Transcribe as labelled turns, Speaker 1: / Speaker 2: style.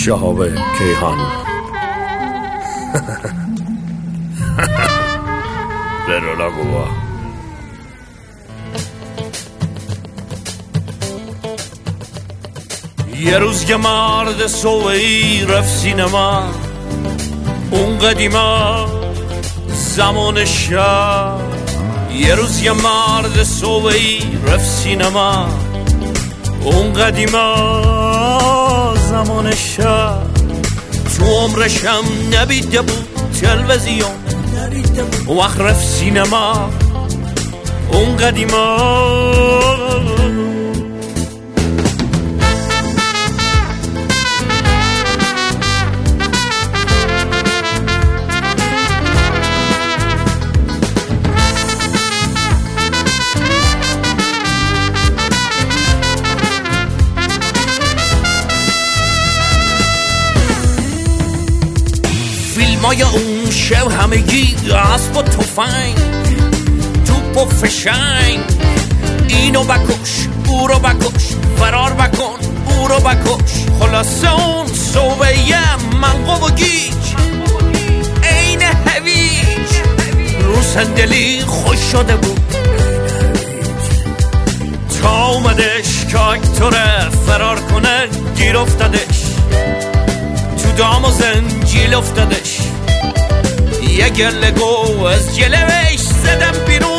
Speaker 1: شهاب کیهان. برو. یه روز یه مرد صوبه‌ای رفت سینما، اون قدیما زمان شب. یه روز یه مرد صوبه‌ای رفت سینما، اون قدیما زمان شب. تو عمرشم نبیده بود تلویزیون، وقت رفت سینما اون قدیما. فیلمای اون شب همگی اسب و تفنگ، توپ و فشنگ، اینو بکش اون رو بکش، فرار بکن اون رو بکش. خلاصه اون صوبه منقب و گیج عین هویج، رو صندلی خوش شده بود تا اومدش که اکتوره فرار کنه گیر افتادش، تو دام و زنجیل افتادش. یه گله گو از جلوش زدم بیرون،